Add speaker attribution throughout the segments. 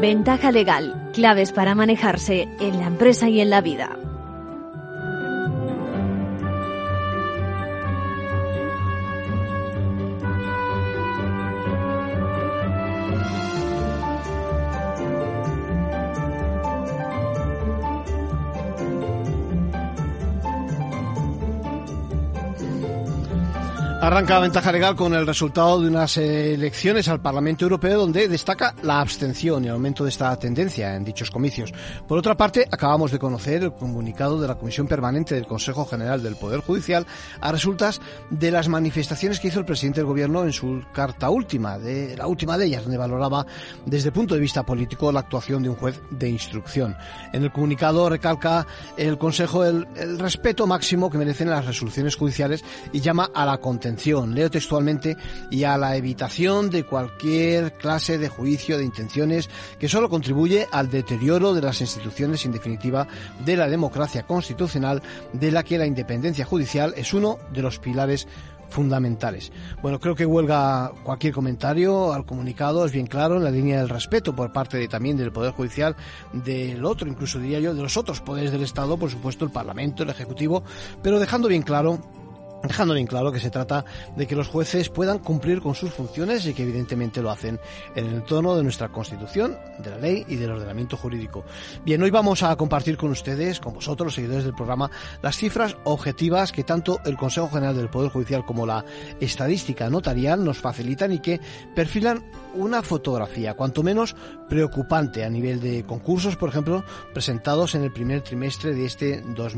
Speaker 1: Ventaja legal, claves para manejarse en la empresa y en la vida.
Speaker 2: Arranca Ventaja Legal con el resultado de unas elecciones al Parlamento Europeo donde destaca la abstención y el aumento de esta tendencia en dichos comicios. Por otra parte, acabamos de conocer el comunicado de la Comisión Permanente del Consejo General del Poder Judicial a resultas de las manifestaciones que hizo el presidente del Gobierno en su carta última, la última de ellas, donde valoraba desde el punto de vista político la actuación de un juez de instrucción. En el comunicado recalca el Consejo el respeto máximo que merecen las resoluciones judiciales y llama a la contención, leo textualmente, y a la evitación de cualquier clase de juicio de intenciones que solo contribuye al deterioro de las instituciones y, en definitiva, de la democracia constitucional, de la que la independencia judicial es uno de los pilares fundamentales. Bueno, creo que huelga cualquier comentario al comunicado, es bien claro, en la línea del respeto por parte también del Poder Judicial, del otro, incluso diría yo, de los otros poderes del Estado, por supuesto el Parlamento, el Ejecutivo, pero dejando bien claro que se trata de que los jueces puedan cumplir con sus funciones y que evidentemente lo hacen en el entorno de nuestra Constitución, de la ley y del ordenamiento jurídico. Bien, hoy vamos a compartir con ustedes, con vosotros, los seguidores del programa, las cifras objetivas que tanto el Consejo General del Poder Judicial como la estadística notarial nos facilitan y que perfilan una fotografía, cuanto menos preocupante, a nivel de concursos, por ejemplo, presentados en el primer trimestre de este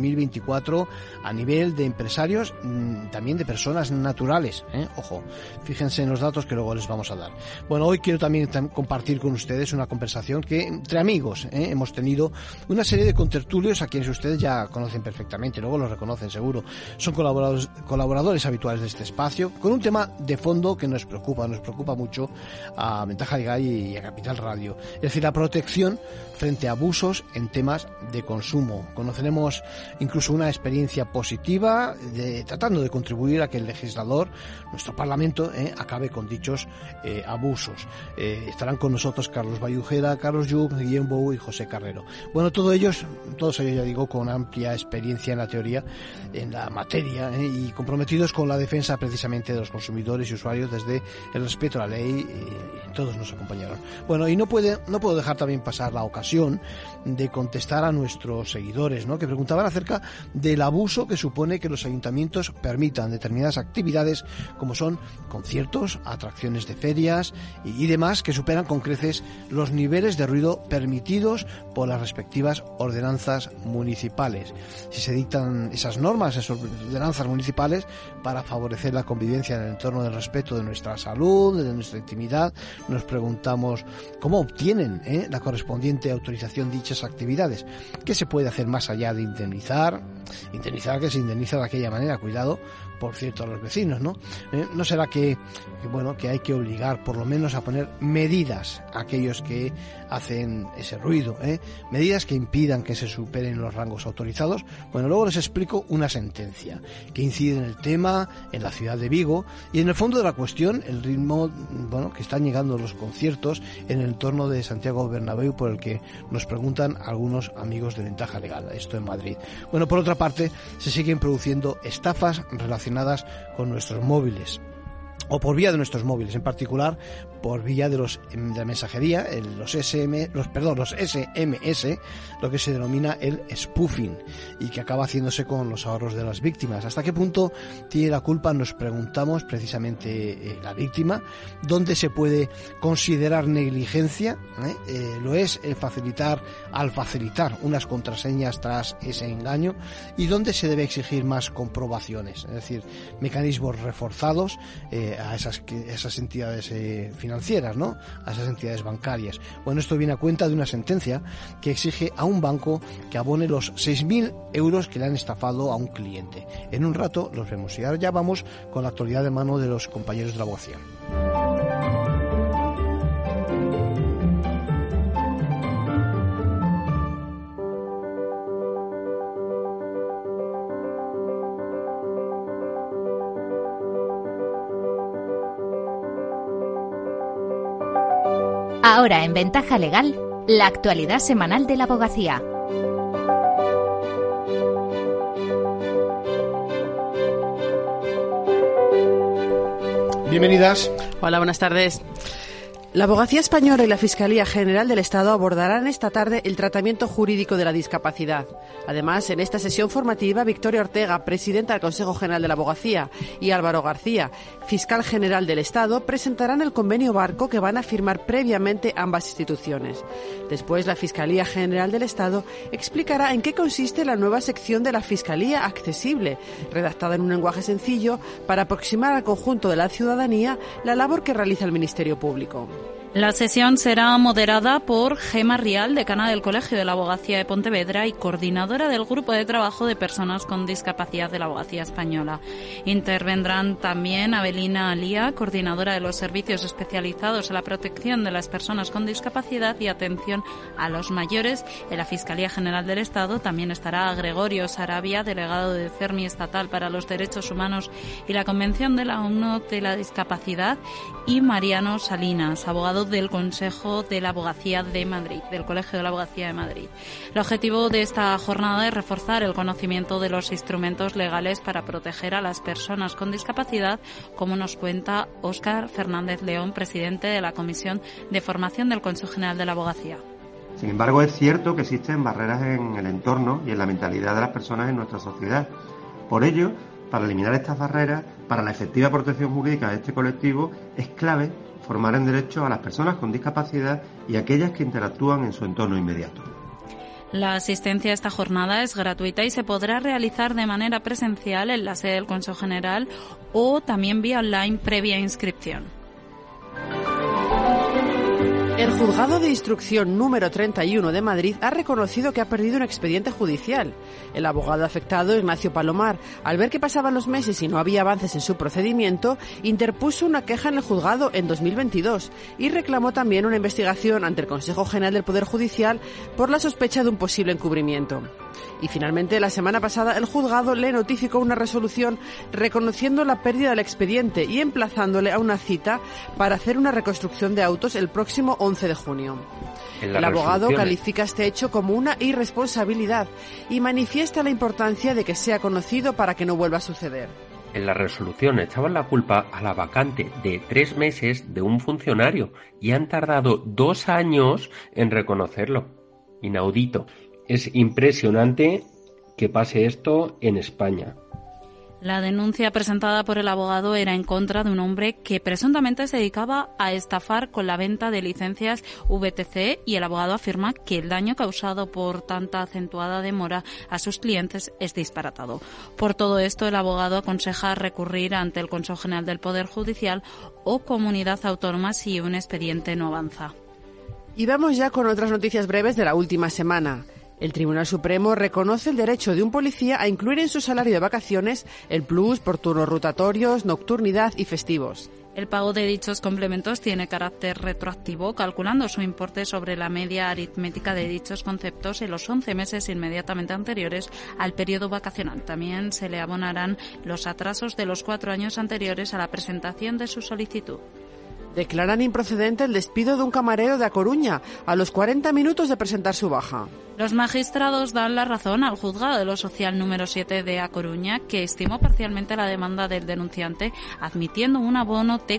Speaker 2: 2024, a nivel de empresarios, también de personas naturales, ojo, fíjense en los datos que luego les vamos a dar. Bueno, hoy quiero también compartir con ustedes una conversación que entre amigos hemos tenido, una serie de contertulios a quienes ustedes ya conocen perfectamente, luego los reconocen seguro, son colaboradores habituales de este espacio, con un tema de fondo que nos preocupa mucho a Ventaja Legal y a Capital Radio, es decir, la protección frente a abusos en temas de consumo. Conoceremos incluso una experiencia positiva tratando de contribuir a que el legislador, nuestro Parlamento, acabe con dichos abusos. Estarán con nosotros Carlos Bayujera, Carlos Lluc, Guillem Bou y José Carrero. Bueno, todos ellos ya digo, con amplia experiencia en la teoría, en la materia, y comprometidos con la defensa precisamente de los consumidores y usuarios desde el respeto a la ley. Todos nos acompañaron. Bueno, y no puedo dejar también pasar la ocasión de contestar a nuestros seguidores, que preguntaban acerca del abuso que supone que los ayuntamientos permitan determinadas actividades como son conciertos, atracciones de ferias y demás que superan con creces los niveles de ruido permitidos por las respectivas ordenanzas municipales. Si se dictan esas normas, esas ordenanzas municipales para favorecer la convivencia en el entorno del respeto de nuestra salud, de nuestra intimidad, nos preguntamos cómo obtienen la correspondiente autorización dichas actividades. ¿Qué se puede hacer más allá de indemnizar que se indemniza de aquella manera? Cuidado, por cierto, a los vecinos, ¿no? ¿No será que hay que obligar por lo menos a poner medidas a aquellos que hacen ese ruido, medidas que impidan que se superen los rangos autorizados? Bueno, luego les explico una sentencia que incide en el tema en la ciudad de Vigo y en el fondo de la cuestión el ritmo que están llegando los conciertos en el entorno de Santiago Bernabéu, por el que nos preguntan algunos amigos de Ventaja Legal, esto en Madrid. Bueno, por otra parte, se siguen produciendo estafas relacionadas con nuestros móviles, o por vía de nuestros móviles, en particular por vía de la mensajería, los SMS, lo que se denomina el spoofing, y que acaba haciéndose con los ahorros de las víctimas. ¿Hasta qué punto tiene la culpa? Nos preguntamos precisamente la víctima. ¿Dónde se puede considerar negligencia? Lo es al facilitar unas contraseñas tras ese engaño, y dónde se debe exigir más comprobaciones, es decir, mecanismos reforzados a esas entidades financieras, a esas entidades bancarias. Bueno, esto viene a cuenta de una sentencia que exige a un banco que abone los 6.000 euros que le han estafado a un cliente. En un rato los vemos, y ahora ya vamos con la actualidad de mano de los compañeros de la abogacía.
Speaker 3: Ahora en Ventaja Legal, La actualidad semanal de la abogacía.
Speaker 2: Bienvenidas.
Speaker 4: Hola, buenas tardes. La Abogacía Española y la Fiscalía General del Estado abordarán esta tarde el tratamiento jurídico de la discapacidad. Además, en esta sesión formativa, Victoria Ortega, presidenta del Consejo General de la Abogacía, y Álvaro García, fiscal general del Estado, presentarán el convenio marco que van a firmar previamente ambas instituciones. Después, la Fiscalía General del Estado explicará en qué consiste la nueva sección de la Fiscalía Accesible, redactada en un lenguaje sencillo para aproximar al conjunto de la ciudadanía la labor que realiza el Ministerio Público.
Speaker 5: La sesión será moderada por Gema Rial, decana del Colegio de la Abogacía de Pontevedra y coordinadora del Grupo de Trabajo de Personas con Discapacidad de la Abogacía Española. Intervendrán también Abelina Alía, coordinadora de los servicios especializados en la protección de las personas con discapacidad y atención a los mayores. En la Fiscalía General del Estado también estará Gregorio Sarabia, delegado de CERMI Estatal para los Derechos Humanos y la Convención de la ONU de la Discapacidad, y Mariano Salinas, abogado del Consejo de la Abogacía de Madrid, del Colegio de la Abogacía de Madrid. El objetivo de esta jornada es reforzar el conocimiento de los instrumentos legales para proteger a las personas con discapacidad, como nos cuenta Óscar Fernández León, presidente de la Comisión de Formación del Consejo General de la Abogacía.
Speaker 6: Sin embargo, es cierto que existen barreras en el entorno y en la mentalidad de las personas en nuestra sociedad. Por ello, para eliminar estas barreras, para la efectiva protección jurídica de este colectivo, es clave formar en derecho a las personas con discapacidad y a aquellas que interactúan en su entorno inmediato.
Speaker 5: La asistencia a esta jornada es gratuita y se podrá realizar de manera presencial en la sede del Consejo General o también vía online previa inscripción.
Speaker 4: El Juzgado de Instrucción número 31 de Madrid ha reconocido que ha perdido un expediente judicial. El abogado afectado, Ignacio Palomar, al ver que pasaban los meses y no había avances en su procedimiento, interpuso una queja en el juzgado en 2022 y reclamó también una investigación ante el Consejo General del Poder Judicial por la sospecha de un posible encubrimiento. Y finalmente, la semana pasada, el juzgado le notificó una resolución reconociendo la pérdida del expediente y emplazándole a una cita para hacer una reconstrucción de autos el próximo 11 de junio. El abogado califica este hecho como una irresponsabilidad y manifiesta la importancia de que sea conocido para que no vuelva a suceder.
Speaker 7: En la resolución echaban la culpa a la vacante de 3 meses de un funcionario y han tardado 2 años en reconocerlo. Inaudito. Es impresionante que pase esto en España.
Speaker 5: La denuncia presentada por el abogado era en contra de un hombre que presuntamente se dedicaba a estafar con la venta de licencias VTC, y el abogado afirma que el daño causado por tanta acentuada demora a sus clientes es disparatado. Por todo esto, el abogado aconseja recurrir ante el Consejo General del Poder Judicial o comunidad autónoma si un expediente no avanza.
Speaker 4: Y vamos ya con otras noticias breves de la última semana. El Tribunal Supremo reconoce el derecho de un policía a incluir en su salario de vacaciones el plus por turnos rotatorios, nocturnidad y festivos.
Speaker 5: El pago de dichos complementos tiene carácter retroactivo, calculando su importe sobre la media aritmética de dichos conceptos en los 11 meses inmediatamente anteriores al periodo vacacional. También se le abonarán los atrasos de los 4 años anteriores a la presentación de su solicitud.
Speaker 4: Declaran improcedente el despido de un camarero de A Coruña a los 40 minutos de presentar su baja.
Speaker 5: Los magistrados dan la razón al juzgado de lo social número 7 de A Coruña, que estimó parcialmente la demanda del denunciante, admitiendo un abono de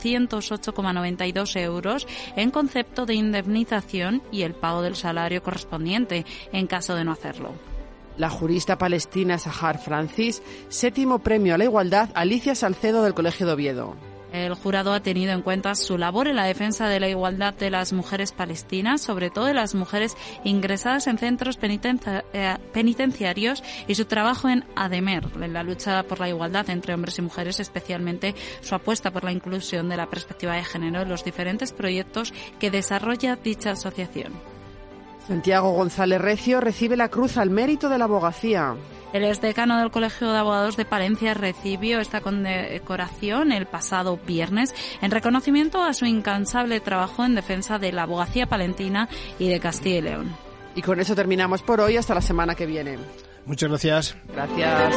Speaker 5: 408,92 euros en concepto de indemnización y el pago del salario correspondiente en caso de no hacerlo.
Speaker 4: La jurista palestina Sahar Francis, 7º premio a la igualdad, Alicia Salcedo del Colegio de Oviedo.
Speaker 5: El jurado ha tenido en cuenta su labor en la defensa de la igualdad de las mujeres palestinas, sobre todo de las mujeres ingresadas en centros penitenciarios, y su trabajo en ADEMER, en la lucha por la igualdad entre hombres y mujeres, especialmente su apuesta por la inclusión de la perspectiva de género en los diferentes proyectos que desarrolla dicha asociación.
Speaker 4: Santiago González Recio recibe la Cruz al Mérito de la Abogacía.
Speaker 5: El exdecano del Colegio de Abogados de Palencia recibió esta condecoración el pasado viernes en reconocimiento a su incansable trabajo en defensa de la abogacía palentina y de Castilla y León.
Speaker 4: Y con eso terminamos por hoy, hasta la semana que viene.
Speaker 2: Muchas gracias.
Speaker 4: Gracias.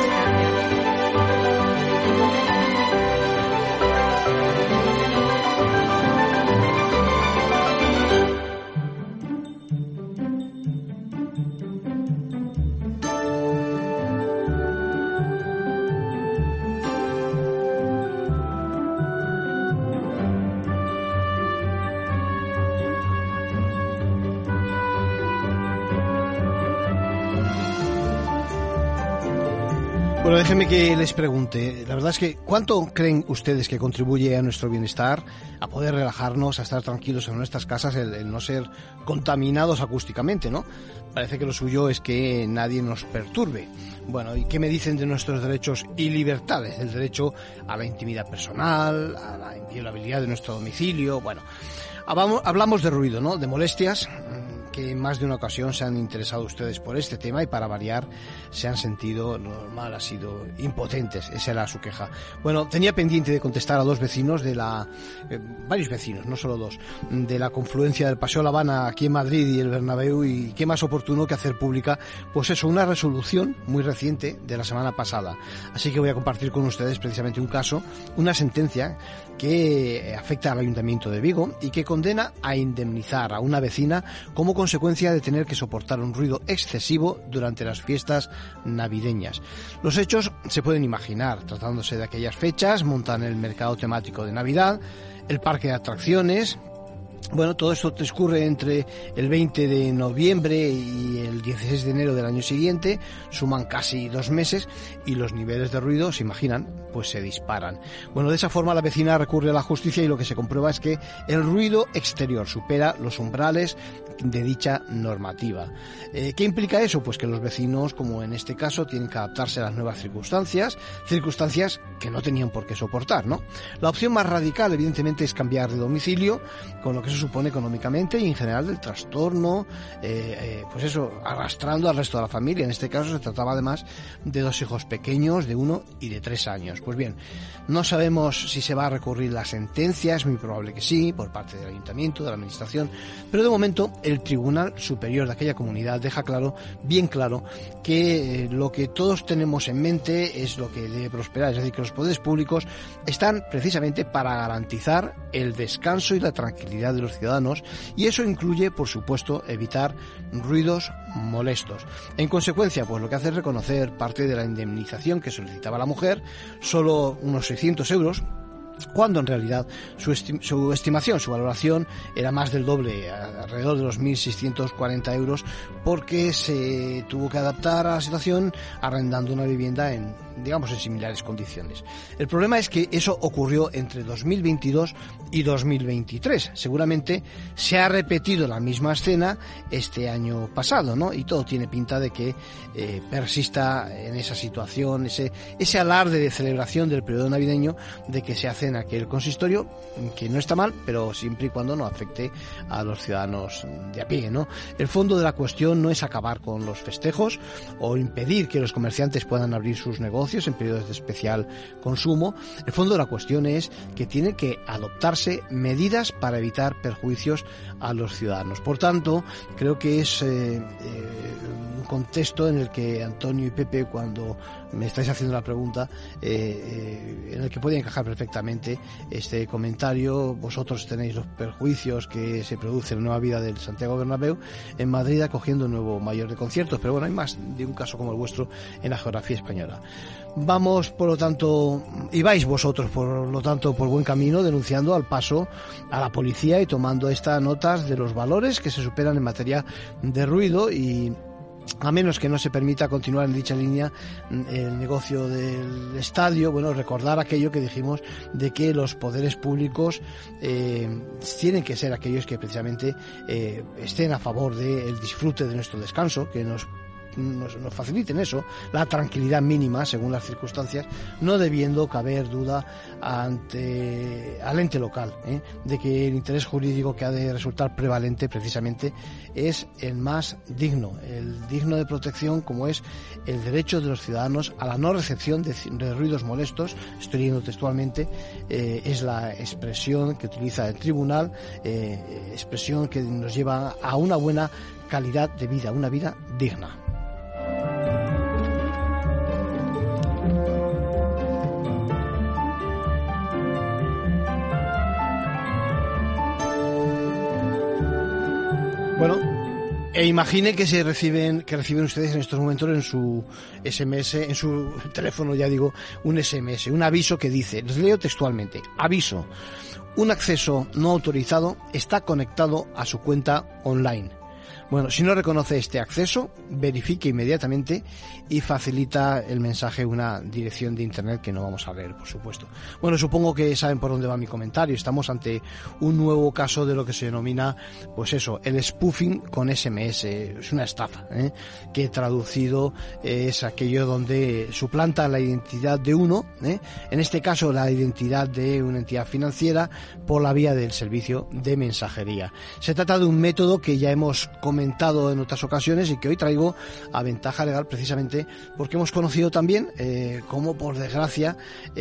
Speaker 2: Bueno, déjenme que les pregunte, la verdad es que ¿cuánto creen ustedes que contribuye a nuestro bienestar, a poder relajarnos, a estar tranquilos en nuestras casas, el no ser contaminados acústicamente, ¿no? Parece que lo suyo es que nadie nos perturbe. Bueno, ¿y qué me dicen de nuestros derechos y libertades? El derecho a la intimidad personal, a la inviolabilidad de nuestro domicilio, bueno. Hablamos de ruido, ¿no? De molestias, que en más de una ocasión se han interesado ustedes por este tema y para variar se han sentido normal, ha sido impotentes, esa era su queja. Bueno, tenía pendiente de contestar a dos vecinos varios vecinos, no solo dos, de la confluencia del Paseo La Habana aquí en Madrid y el Bernabéu, y qué más oportuno que hacer pública, pues eso, una resolución muy reciente de la semana pasada. Así que voy a compartir con ustedes precisamente un caso, una sentencia que afecta al Ayuntamiento de Vigo y que condena a indemnizar a una vecina como consecuencia de tener que soportar un ruido excesivo durante las fiestas navideñas. Los hechos se pueden imaginar, tratándose de aquellas fechas, montan el mercado temático de Navidad, el parque de atracciones. Bueno, todo esto transcurre entre el 20 de noviembre y el 16 de enero del año siguiente, suman casi 2 meses y los niveles de ruido, se imaginan, pues se disparan. Bueno, de esa forma la vecina recurre a la justicia y lo que se comprueba es que el ruido exterior supera los umbrales de dicha normativa. ¿Qué implica eso? Pues que los vecinos, como en este caso, tienen que adaptarse a las nuevas circunstancias que no tenían por qué soportar, ¿no? La opción más radical, evidentemente, es cambiar de domicilio, con lo que eso supone económicamente y en general del trastorno, pues eso, arrastrando al resto de la familia. En este caso se trataba además de 2 hijos pequeños, de 1 y de 3 años. Pues bien, no sabemos si se va a recurrir la sentencia, es muy probable que sí, por parte del Ayuntamiento, de la Administración, pero de momento el Tribunal Superior de aquella comunidad deja bien claro, que lo que todos tenemos en mente es lo que debe prosperar, es decir, que los poderes públicos están precisamente para garantizar el descanso y la tranquilidad de los ciudadanos, y eso incluye, por supuesto, evitar ruidos molestos. En consecuencia, pues lo que hace es reconocer parte de la indemnización que solicitaba la mujer, solo unos 600 euros, cuando en realidad su estimación, su valoración era más del doble, alrededor de los 1.640 euros, porque se tuvo que adaptar a la situación arrendando una vivienda en similares condiciones. El problema es que eso ocurrió entre 2022 y 2023. Seguramente se ha repetido la misma escena este año pasado, ¿no? Y todo tiene pinta de que persista en esa situación, ese alarde de celebración del periodo navideño, de que se hace en aquel consistorio, que no está mal, pero siempre y cuando no afecte a los ciudadanos de a pie, ¿no? El fondo de la cuestión no es acabar con los festejos o impedir que los comerciantes puedan abrir sus negocios en periodos de especial consumo. El fondo de la cuestión es que tienen que adoptarse medidas para evitar perjuicios a los ciudadanos. Por tanto, creo que es un contexto en el que Antonio y Pepe, cuando me estáis haciendo la pregunta, en el que puede encajar perfectamente este comentario. Vosotros tenéis los perjuicios que se produce en la nueva vida del Santiago Bernabéu en Madrid, acogiendo un nuevo mayor de conciertos, pero bueno, hay más de un caso como el vuestro en la geografía española. Vamos, por lo tanto, y vais vosotros, por lo tanto, por buen camino, denunciando al paso a la policía y tomando estas notas de los valores que se superan en materia de ruido, y a menos que no se permita continuar en dicha línea el negocio del estadio, bueno, recordar aquello que dijimos de que los poderes públicos tienen que ser aquellos que precisamente estén a favor del disfrute de nuestro descanso, que nos faciliten eso, la tranquilidad mínima según las circunstancias, no debiendo caber duda al ente local, de que el interés jurídico que ha de resultar prevalente precisamente es el más digno, el digno de protección, como es el derecho de los ciudadanos a la no recepción de ruidos molestos. Estoy leyendo textualmente, es la expresión que utiliza el tribunal, expresión que nos lleva a una buena calidad de vida, una vida digna. Bueno, imagine que reciben ustedes en estos momentos en su SMS, en su teléfono, ya digo, un SMS, un aviso que dice, les leo textualmente: aviso, un acceso no autorizado está conectado a su cuenta online. Bueno, si no reconoce este acceso, verifique inmediatamente y facilita el mensaje una dirección de internet que no vamos a leer, por supuesto. Bueno, supongo que saben por dónde va mi comentario. Estamos ante un nuevo caso de lo que se denomina, pues eso, el spoofing con SMS. Es una estafa, que traducido es aquello donde suplanta la identidad de uno, en este caso la identidad de una entidad financiera, por la vía del servicio de mensajería. Se trata de un método que ya hemos comentado en otras ocasiones y que hoy traigo a Ventaja Legal precisamente porque hemos conocido también cómo, por desgracia,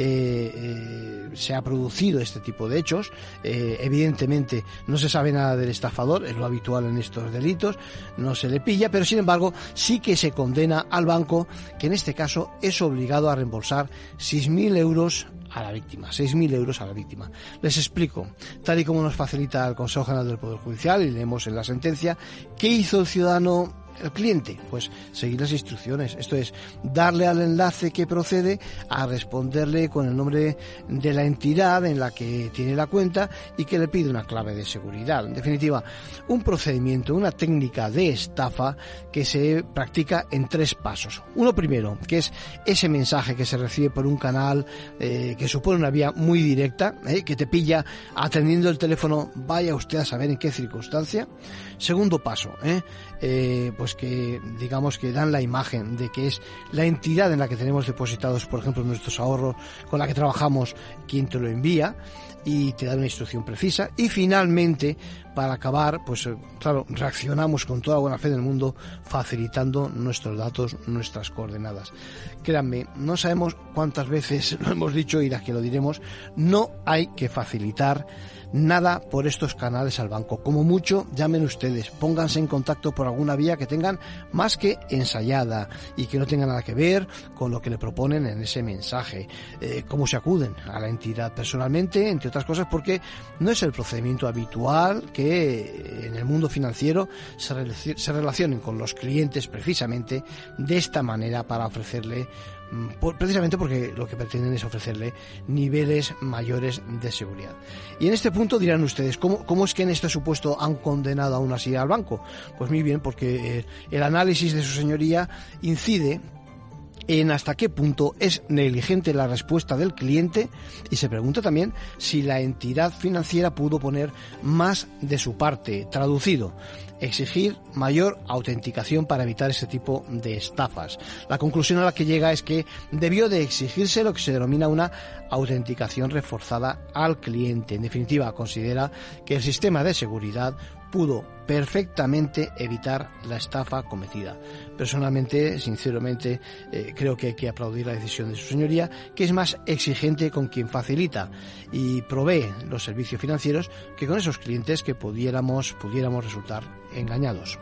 Speaker 2: se ha producido este tipo de hechos. Evidentemente no se sabe nada del estafador, es lo habitual en estos delitos, no se le pilla, pero sin embargo sí que se condena al banco, que en este caso es obligado a reembolsar 6.000 euros a la víctima, 6.000 euros a la víctima. Les explico, tal y como nos facilita el Consejo General del Poder Judicial, y leemos en la sentencia, ¿qué hizo el ciudadano? El cliente, pues seguir las instrucciones, esto es, darle al enlace que procede a responderle con el nombre de la entidad en la que tiene la cuenta y que le pide una clave de seguridad. En definitiva, un procedimiento, una técnica de estafa que se practica en 3 pasos. Uno primero, que es ese mensaje que se recibe por un canal que supone una vía muy directa, que te pilla atendiendo el teléfono, vaya usted a saber en qué circunstancia. Segundo paso, pues que digamos que dan la imagen de que es la entidad en la que tenemos depositados, por ejemplo, nuestros ahorros, con la que trabajamos, quien te lo envía, y te da una instrucción precisa. Y finalmente, para acabar, pues claro, reaccionamos con toda la buena fe del mundo, facilitando nuestros datos, nuestras coordenadas. Créanme, no sabemos cuántas veces lo hemos dicho y las que lo diremos, no hay que facilitar nada por estos canales al banco. Como mucho, llamen ustedes, pónganse en contacto por alguna vía que tengan más que ensayada y que no tenga nada que ver con lo que le proponen en ese mensaje. Cómo se acuden a la entidad personalmente, entre otras cosas, porque no es el procedimiento habitual que en el mundo financiero se relacionen con los clientes precisamente de esta manera para ofrecerle, precisamente porque lo que pretenden es ofrecerle niveles mayores de seguridad. Y en este punto dirán ustedes, ¿cómo es que en este supuesto han condenado aún así al banco? Pues muy bien, porque el análisis de su señoría incide en hasta qué punto es negligente la respuesta del cliente y se pregunta también si la entidad financiera pudo poner más de su parte. Traducido, exigir mayor autenticación para evitar ese tipo de estafas. La conclusión a la que llega es que debió de exigirse lo que se denomina una autenticación reforzada al cliente. En definitiva, considera que el sistema de seguridad pudo perfectamente evitar la estafa cometida. Personalmente, sinceramente, creo que hay que aplaudir la decisión de su señoría, que es más exigente con quien facilita y provee los servicios financieros que con esos clientes que pudiéramos resultar engañados.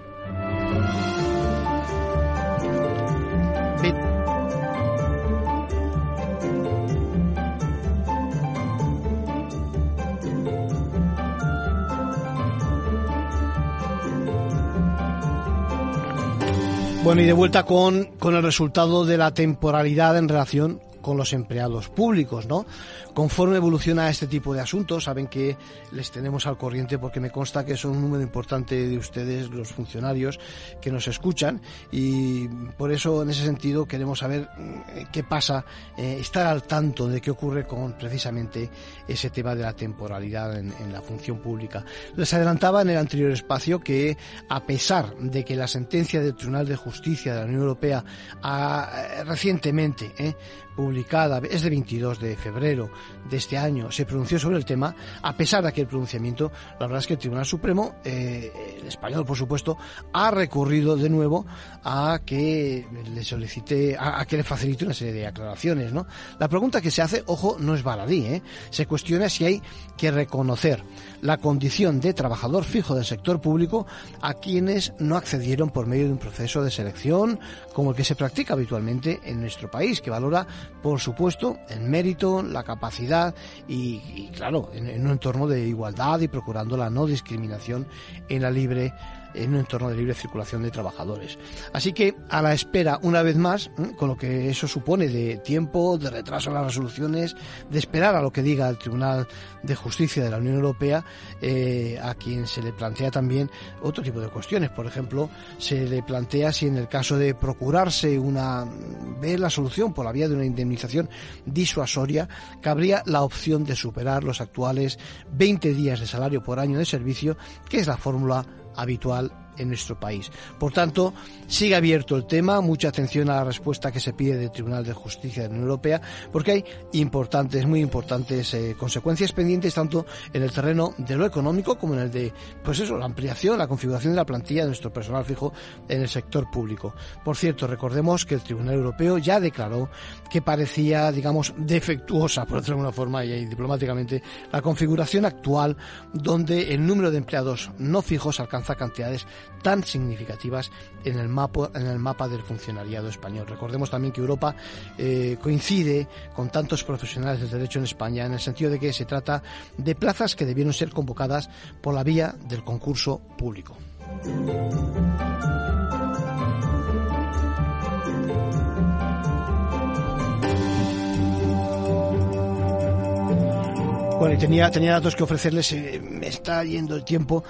Speaker 2: Bueno, y de vuelta con el resultado de la temporalidad en relación con los empleados públicos, ¿no? Conforme evoluciona este tipo de asuntos, saben que les tenemos al corriente porque me consta que son un número importante de ustedes, los funcionarios, que nos escuchan, y por eso, en ese sentido, queremos saber qué pasa, estar al tanto de qué ocurre con precisamente ese tema de la temporalidad en la función pública. Les adelantaba en el anterior espacio que, a pesar de que la sentencia del Tribunal de Justicia de la Unión Europea recientemente publicada, es de 22 de febrero de este año, se pronunció sobre el tema, a pesar de aquel pronunciamiento, la verdad es que el Tribunal Supremo, el español por supuesto, ha recurrido de nuevo a que le solicite, a que le facilite una serie de aclaraciones, ¿no? La pregunta que se hace, ojo, no es baladí, se cuestiona si hay que reconocer la condición de trabajador fijo del sector público a quienes no accedieron por medio de un proceso de selección como el que se practica habitualmente en nuestro país, que valora, por supuesto, el mérito, la capacidad y claro, en un entorno de igualdad y procurando la no discriminación en la libre en un entorno de libre circulación de trabajadores. Así que, a la espera, una vez más, con lo que eso supone de tiempo, de retraso en las resoluciones, de esperar a lo que diga el Tribunal de Justicia de la Unión Europea, a quien se le plantea también otro tipo de cuestiones. Por ejemplo, se le plantea si en el caso de procurarse ver la solución por la vía de una indemnización disuasoria, cabría la opción de superar los actuales 20 días de salario por año de servicio, que es la fórmula habitual en nuestro país. Por tanto, sigue abierto el tema, mucha atención a la respuesta que se pide del Tribunal de Justicia de la Unión Europea, porque hay muy importantes consecuencias pendientes, tanto en el terreno de lo económico como en el de, la ampliación, la configuración de la plantilla de nuestro personal fijo en el sector público. Por cierto, recordemos que el Tribunal Europeo ya declaró que parecía, defectuosa, por decirlo de alguna forma y diplomáticamente, la configuración actual, donde el número de empleados no fijos alcanza cantidades tan significativas en el mapa del funcionariado español. Recordemos también que Europa coincide con tantos profesionales del derecho en España, en el sentido de que se trata de plazas que debieron ser convocadas por la vía del concurso público. Bueno, y tenía datos que ofrecerles, me está yendo el tiempo,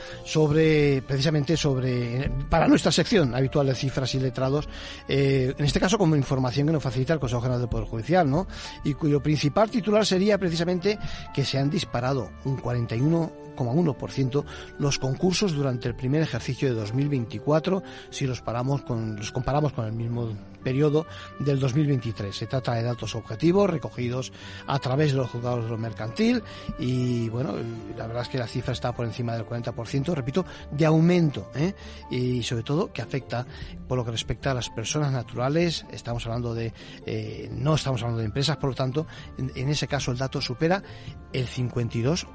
Speaker 2: para nuestra sección habitual de cifras y letrados, en este caso como información que nos facilita el Consejo General del Poder Judicial, ¿no? Y cuyo principal titular sería precisamente que se han disparado un 41,1% los concursos durante el primer ejercicio de 2024, si los comparamos con el mismo periodo del 2023. Se trata de datos objetivos recogidos a través de los juzgados de lo mercantil y, la verdad es que la cifra está por encima del 40%, repito, de aumento, y sobre todo que afecta por lo que respecta a las personas naturales. No estamos hablando de empresas, por lo tanto, en ese caso el dato supera el 52%.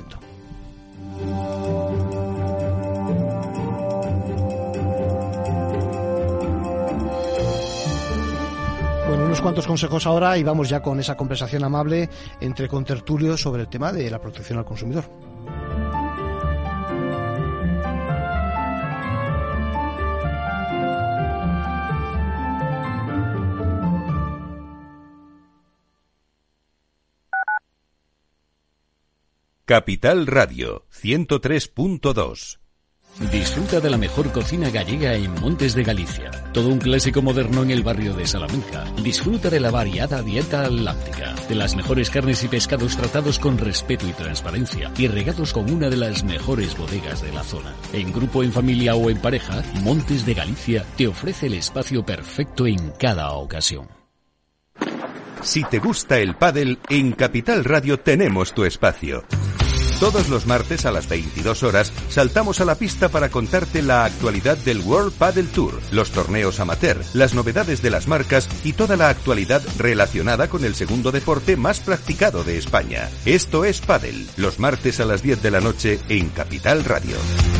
Speaker 2: Bueno, unos cuantos consejos ahora y vamos ya con esa conversación amable entre contertulios sobre el tema de la protección al consumidor.
Speaker 8: Capital Radio 103.2.
Speaker 9: Disfruta de la mejor cocina gallega en Montes de Galicia. Todo un clásico moderno en el barrio de Salamanca. Disfruta de la variada dieta láctica, de las mejores carnes y pescados tratados con respeto y transparencia y regados con una de las mejores bodegas de la zona. En grupo, en familia o en pareja, Montes de Galicia te ofrece el espacio perfecto en cada ocasión.
Speaker 8: Si te gusta el pádel, en Capital Radio tenemos tu espacio. Todos los martes a las 22 horas saltamos a la pista para contarte la actualidad del World Padel Tour, los torneos amateur, las novedades de las marcas y toda la actualidad relacionada con el segundo deporte más practicado de España. Esto es Padel, los martes a las 10 de la noche en Capital Radio.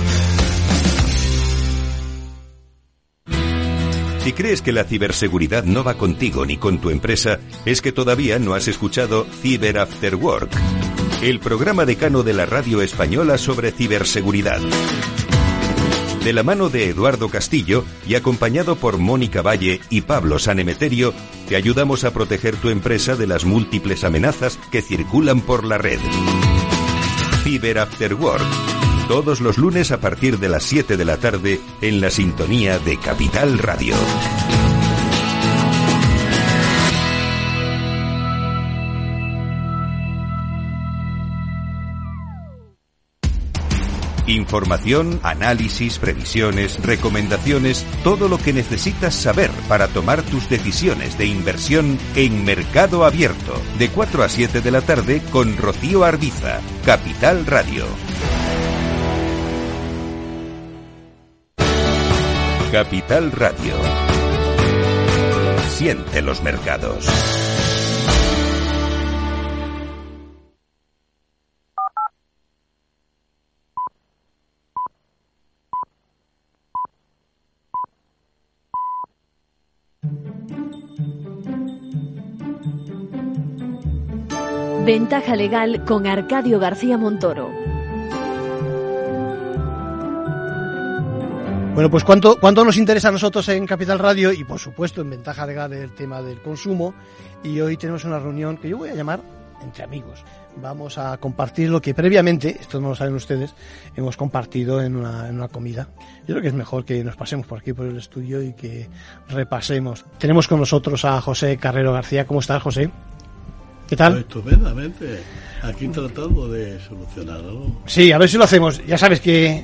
Speaker 8: Si crees que la ciberseguridad no va contigo ni con tu empresa, es que todavía no has escuchado Cyber After Work, el programa decano de la radio española sobre ciberseguridad. De la mano de Eduardo Castillo y acompañado por Mónica Valle y Pablo Sanemeterio, te ayudamos a proteger tu empresa de las múltiples amenazas que circulan por la red. Cyber After Work, todos los lunes a partir de las 7 de la tarde en la sintonía de Capital Radio. Información, análisis, previsiones, recomendaciones, todo lo que necesitas saber para tomar tus decisiones de inversión en Mercado Abierto, de 4 a 7 de la tarde con Rocío Arbiza, Capital Radio. Capital Radio. Siente los mercados.
Speaker 1: Ventaja legal con Arcadio García Montoro.
Speaker 2: Bueno, pues ¿cuánto nos interesa a nosotros en Capital Radio y, por supuesto, en Ventaja Legal el tema del consumo? Y hoy tenemos una reunión que yo voy a llamar Entre Amigos. Vamos a compartir lo que previamente, esto no lo saben ustedes, hemos compartido en una comida. Yo creo que es mejor que nos pasemos por aquí, por el estudio, y que repasemos. Tenemos con nosotros a José Carrero García. ¿Cómo estás, José? ¿Qué tal?
Speaker 10: Estupendamente. Aquí tratando de solucionarlo.
Speaker 2: Sí, a ver si lo hacemos. Ya sabes que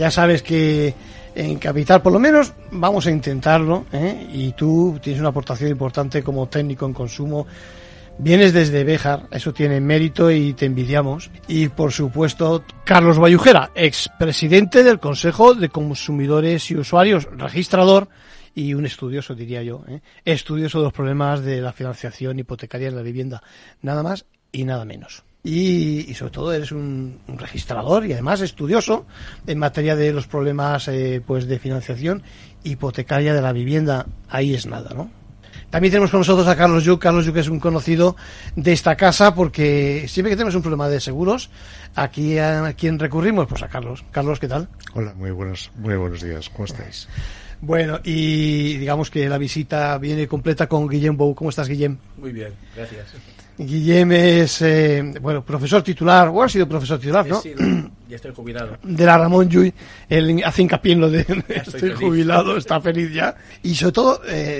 Speaker 2: en Capital, por lo menos, vamos a intentarlo, ¿eh? Y tú tienes una aportación importante como técnico en consumo. Vienes desde Béjar, eso tiene mérito y te envidiamos. Y, por supuesto, Carlos Bayujera, expresidente del Consejo de Consumidores y Usuarios, registrador y un estudioso, diría yo, estudioso de los problemas de la financiación hipotecaria en la vivienda. Nada más y nada menos. Y sobre todo eres un registrador y además estudioso en materia de los problemas pues de financiación hipotecaria de la vivienda. Ahí es nada, ¿no? También tenemos con nosotros a Carlos Lluch. Carlos Lluch es un conocido de esta casa porque siempre que tenemos un problema de seguros, aquí a quién recurrimos, pues a Carlos. Carlos, ¿qué tal?
Speaker 11: Hola, muy buenos días. ¿Cómo estáis?
Speaker 2: Bueno, y digamos que la visita viene completa con Guillem Bou. ¿Cómo estás, Guillem?
Speaker 12: Muy bien, gracias.
Speaker 2: Guillem es, profesor titular, o ha sido profesor titular, ¿no?
Speaker 12: Sí, ya estoy jubilado.
Speaker 2: De la Ramón Llull, él hace hincapié en lo de estoy
Speaker 12: feliz.
Speaker 2: Jubilado, está feliz ya. Y sobre todo,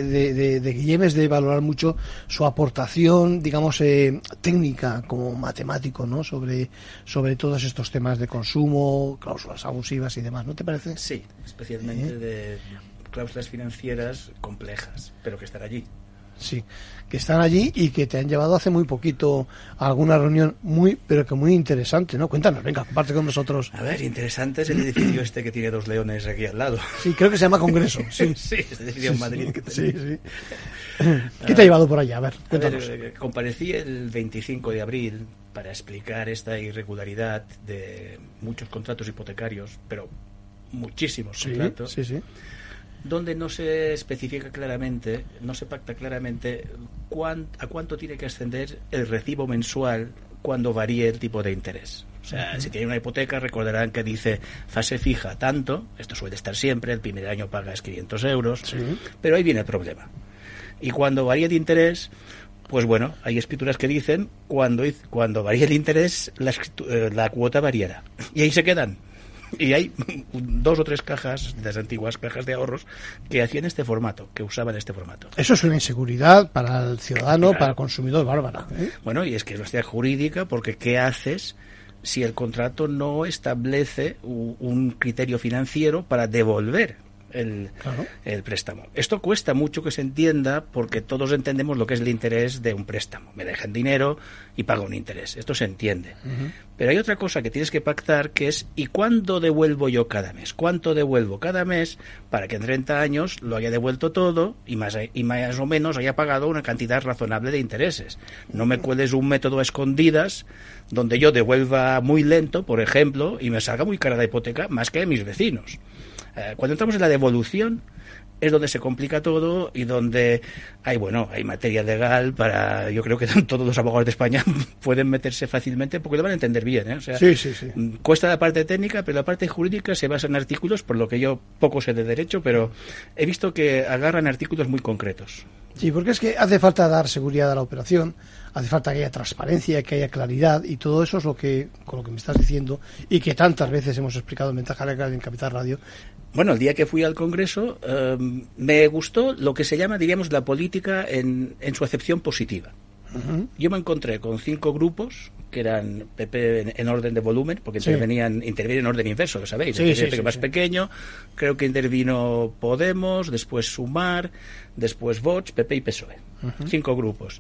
Speaker 2: de Guillem es de valorar mucho su aportación, digamos, técnica como matemático, ¿no? Sobre todos estos temas de consumo, cláusulas abusivas y demás, ¿no te parece?
Speaker 12: Sí, especialmente de cláusulas financieras complejas, pero que están allí.
Speaker 2: Sí, que están allí y que te han llevado hace muy poquito a alguna reunión muy interesante, ¿no? Cuéntanos, venga, comparte con nosotros.
Speaker 12: A ver, interesante es el edificio este que tiene 2 leones aquí al lado.
Speaker 2: Sí, creo que se llama Congreso. Sí,
Speaker 12: sí, este edificio en Madrid.
Speaker 2: Sí. ¿Qué te ha llevado por allá? A ver, cuéntanos.
Speaker 12: Comparecí el 25 de abril para explicar esta irregularidad de muchos contratos hipotecarios, pero muchísimos contratos.
Speaker 2: Sí.
Speaker 12: Donde no se especifica claramente, no se pacta claramente a cuánto tiene que ascender el recibo mensual cuando varíe el tipo de interés. O sea, si tiene una hipoteca, recordarán que dice fase fija tanto, esto suele estar siempre, el primer año pagas 500 euros, pero ahí viene el problema. Y cuando varíe de interés, pues bueno, hay escrituras que dicen cuando varíe el interés, la cuota variará. Y ahí se quedan. Y hay 2 o 3 cajas, de las antiguas cajas de ahorros, que hacían este formato, que usaban este formato.
Speaker 2: Eso es una inseguridad para el ciudadano, para el consumidor, bárbara.
Speaker 12: Bueno, y es que es una necesidad jurídica, porque ¿qué haces si el contrato no establece un criterio financiero para devolver el préstamo? Esto cuesta mucho que se entienda, porque todos entendemos lo que es el interés de un préstamo. Me dejan dinero y pago un interés. Esto se entiende. Pero hay otra cosa que tienes que pactar, que es ¿y cuándo devuelvo yo cada mes? ¿Cuánto devuelvo cada mes para que en 30 años lo haya devuelto todo y más o menos haya pagado una cantidad razonable de intereses? No me cueles un método a escondidas donde yo devuelva muy lento, por ejemplo, y me salga muy cara la hipoteca más que a mis vecinos. Cuando entramos en la devolución es donde se complica todo y donde hay materia legal para, yo creo que todos los abogados de España pueden meterse fácilmente porque lo van a entender bien, ¿eh? O sea,
Speaker 2: sí.
Speaker 12: Cuesta la parte técnica, pero la parte jurídica se basa en artículos, por lo que yo poco sé de derecho, pero he visto que agarran artículos muy concretos.
Speaker 2: Sí, porque es que hace falta dar seguridad a la operación, hace falta que haya transparencia, que haya claridad, y todo eso es con lo que me estás diciendo y que tantas veces hemos explicado en Ventaja Legal en Capital Radio.
Speaker 12: Bueno, el día que fui al Congreso me gustó lo que se llama, diríamos, la política en su acepción positiva. Yo me encontré con 5 grupos que eran PP en orden de volumen, porque intervienen en orden inverso, lo sabéis. El más pequeño, creo que intervino Podemos, después Sumar, después Vox, PP y PSOE. 5 grupos.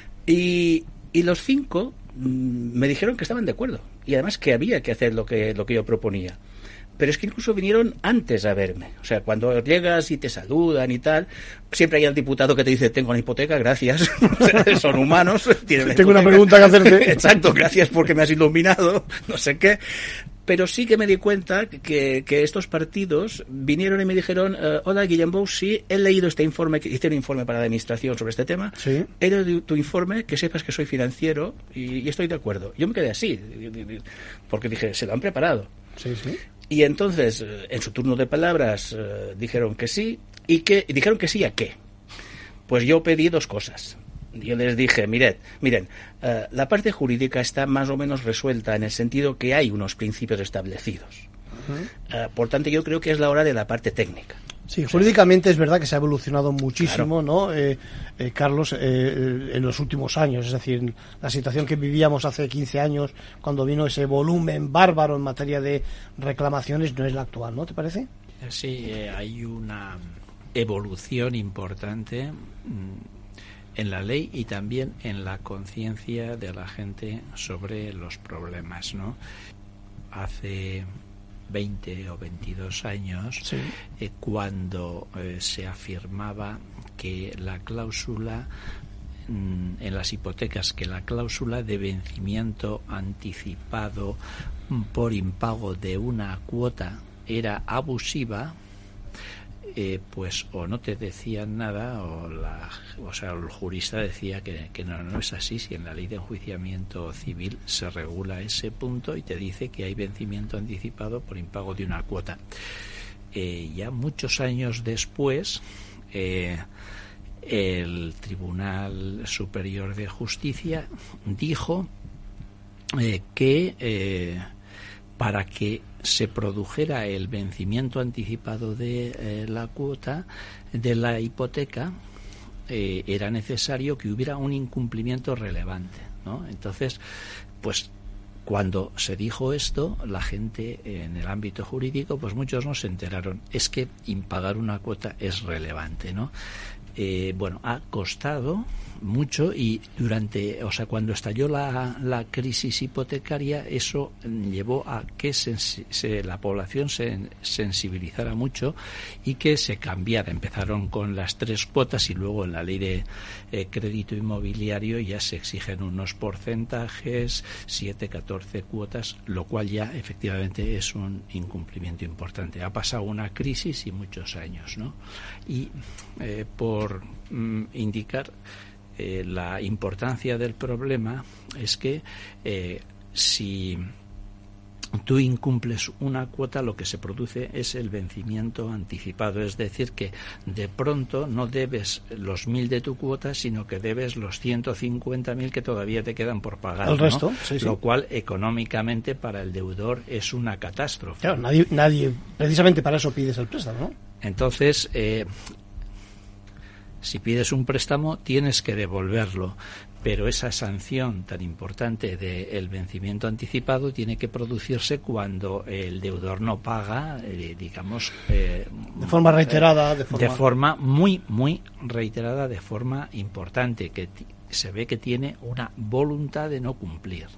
Speaker 12: Y los 5 me dijeron que estaban de acuerdo y además que había que hacer lo que yo proponía. Pero es que incluso vinieron antes a verme. O sea, cuando llegas y te saludan y tal, siempre hay el diputado que te dice, tengo una hipoteca, gracias. O sea, son humanos.
Speaker 2: Tengo una pregunta que hacerte.
Speaker 12: Exacto, gracias porque me has iluminado, no sé qué. Pero sí que me di cuenta que estos partidos vinieron y me dijeron, hola, Guillem Bou, sí, he leído este informe, que hice un informe para la administración sobre este tema, he leído tu informe, que sepas que soy financiero y estoy de acuerdo. Yo me quedé así, porque dije, se lo han preparado. Y entonces, en su turno de palabras, dijeron que sí. ¿Dijeron que sí a qué? Pues yo pedí 2 cosas. Yo les dije, miren, la parte jurídica está más o menos resuelta en el sentido que hay unos principios establecidos. Por tanto, yo creo que es la hora de la parte técnica.
Speaker 2: Sí, jurídicamente es verdad que se ha evolucionado muchísimo, claro, ¿no? Carlos, en los últimos años, es decir, la situación que vivíamos hace 15 años, cuando vino ese volumen bárbaro en materia de reclamaciones, no es la actual, ¿no? ¿Te parece?
Speaker 13: Sí, hay una evolución importante en la ley y también en la conciencia de la gente sobre los problemas, ¿no? Hace 20 o 22 años, sí, cuando se afirmaba que la cláusula en las hipotecas, que la cláusula de vencimiento anticipado por impago de una cuota era abusiva, pues o no te decían nada o sea, el jurista decía que no es así, si en la ley de enjuiciamiento civil se regula ese punto y te dice que hay vencimiento anticipado por impago de una cuota. Ya muchos años después, el Tribunal Superior de Justicia dijo que para que se produjera el vencimiento anticipado de la cuota de la hipoteca, era necesario que hubiera un incumplimiento relevante, ¿no? Entonces, pues cuando se dijo esto, la gente en el ámbito jurídico, pues muchos no se enteraron. Es que impagar una cuota es relevante, ¿no? Bueno, ha costado mucho y cuando estalló la crisis hipotecaria, eso llevó a que la población se sensibilizara mucho y que se cambiara. Empezaron con las 3 cuotas y luego en la ley de crédito inmobiliario ya se exigen unos porcentajes, 7, 14 cuotas, lo cual ya efectivamente es un incumplimiento importante. Ha pasado una crisis y muchos años, ¿no? Y por indicar la importancia del problema es que si tú incumples una cuota, lo que se produce es el vencimiento anticipado, es decir, que de pronto no debes los 1.000 de tu cuota, sino que debes los 150.000 que todavía te quedan por pagar,
Speaker 2: el resto,
Speaker 13: ¿no?
Speaker 2: Sí, sí.
Speaker 13: Lo cual económicamente para el deudor es una catástrofe.
Speaker 2: Claro, nadie precisamente para eso pides el préstamo, ¿no?
Speaker 13: Entonces, si pides un préstamo tienes que devolverlo, pero esa sanción tan importante del vencimiento anticipado tiene que producirse cuando el deudor no paga, digamos,
Speaker 2: de forma reiterada,
Speaker 13: de forma muy, muy reiterada, de forma importante, que se ve que tiene una voluntad de no cumplir.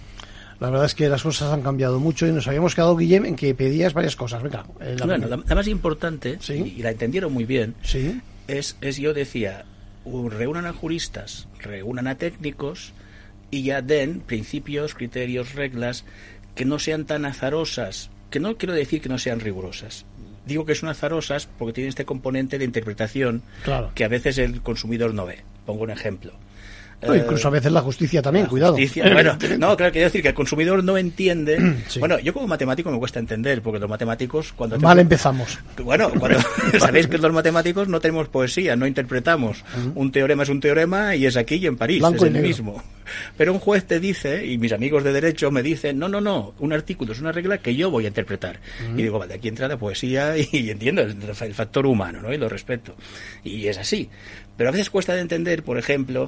Speaker 2: La verdad es que las cosas han cambiado mucho y nos habíamos quedado, Guillem, en que pedías varias cosas. Venga,
Speaker 12: la más importante, ¿sí? Y la entendieron muy bien,
Speaker 2: ¿sí?
Speaker 12: es yo decía, reúnan a juristas, reúnan a técnicos y ya den principios, criterios, reglas que no sean tan azarosas, que no quiero decir que no sean rigurosas. Digo que son azarosas porque tienen este componente de interpretación, claro, que a veces el consumidor no ve. Pongo un ejemplo.
Speaker 2: Incluso a veces la justicia también, cuidado.
Speaker 12: Bueno, no, claro, quiero decir que el consumidor no entiende. Sí. Bueno, yo como matemático me cuesta entender, porque los matemáticos cuando...
Speaker 2: empezamos.
Speaker 12: Bueno, sabéis que los matemáticos no tenemos poesía, no interpretamos. Un teorema es un teorema y es aquí y en París, blanco es el mismo. Pero un juez te dice, y mis amigos de derecho me dicen, no, un artículo es una regla que yo voy a interpretar. Y digo, vale, aquí entra la poesía y entiendo el factor humano, ¿no? Y lo respeto. Y es así. Pero a veces cuesta de entender, por ejemplo,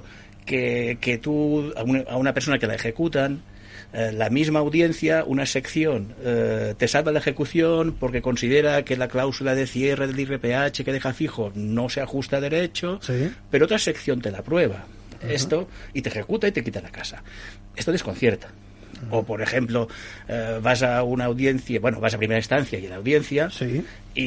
Speaker 12: que tú, a una persona que la ejecutan, la misma audiencia, una sección te salva la ejecución porque considera que la cláusula de cierre del IRPH que deja fijo no se ajusta a derecho, ¿sí? Pero otra sección te la aprueba. Esto, y te ejecuta y te quita la casa. Esto desconcierta. O, por ejemplo, vas a una audiencia, vas a primera instancia y en la audiencia, ¿sí?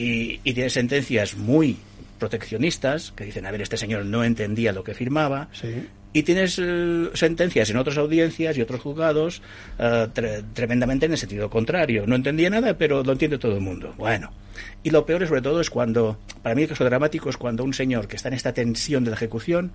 Speaker 12: y tienes sentencias muy proteccionistas que dicen, a ver, este señor no entendía lo que firmaba, ¿sí? Y tienes sentencias en otras audiencias y otros juzgados tremendamente en el sentido contrario. No entendía nada, pero lo entiende todo el mundo. Bueno, y lo peor sobre todo es cuando, para mí el caso dramático es cuando un señor que está en esta tensión de la ejecución,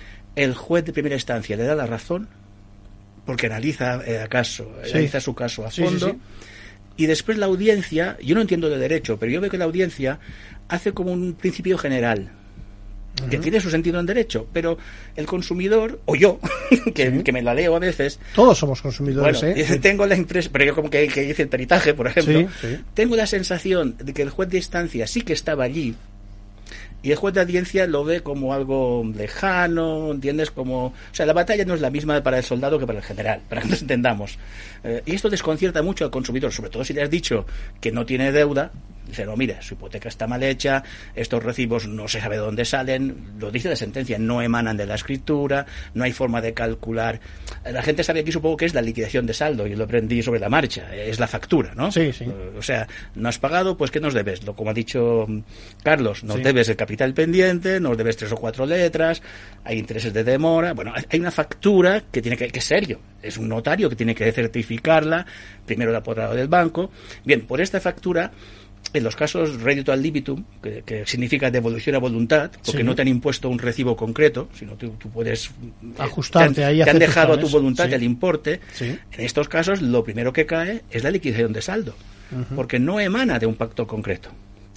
Speaker 12: el juez de primera instancia le da la razón porque analiza su caso a fondo, y después la audiencia, yo no entiendo de derecho, pero yo veo que la audiencia hace como un principio general, que tiene su sentido en derecho, pero el consumidor, o yo, que me la leo a veces...
Speaker 2: Todos somos consumidores,
Speaker 12: bueno, tengo la impresión, pero yo como que hice el peritaje, por ejemplo, tengo la sensación de que el juez de instancia sí que estaba allí, y el juez de audiencia lo ve como algo lejano, ¿entiendes? Como, o sea, la batalla no es la misma para el soldado que para el general, para que nos entendamos. Y esto desconcierta mucho al consumidor, sobre todo si le has dicho que no tiene deuda. Dice, no, mira, su hipoteca está mal hecha, estos recibos no se sabe de dónde salen, lo dice la sentencia, no emanan de la escritura, no hay forma de calcular. La gente sabe aquí, supongo que es la liquidación de saldo, y lo aprendí sobre la marcha, es la factura, ¿no?
Speaker 2: Sí, sí.
Speaker 12: O sea, no has pagado, pues ¿qué nos debes? Como ha dicho Carlos, nos debes el capital pendiente, nos debes 3 o 4 letras, hay intereses de demora, bueno, hay una factura que tiene que es serio, es un notario que tiene que certificarla, primero el apoderado del banco. Bien, por esta factura, en los casos rédito ad libitum, que significa devolución a voluntad, porque no te han impuesto un recibo concreto, sino tú puedes
Speaker 2: ajustarte ahí.
Speaker 12: Te han dejado a tu voluntad el importe. En estos casos, lo primero que cae es la liquidación de saldo, porque no emana de un pacto concreto.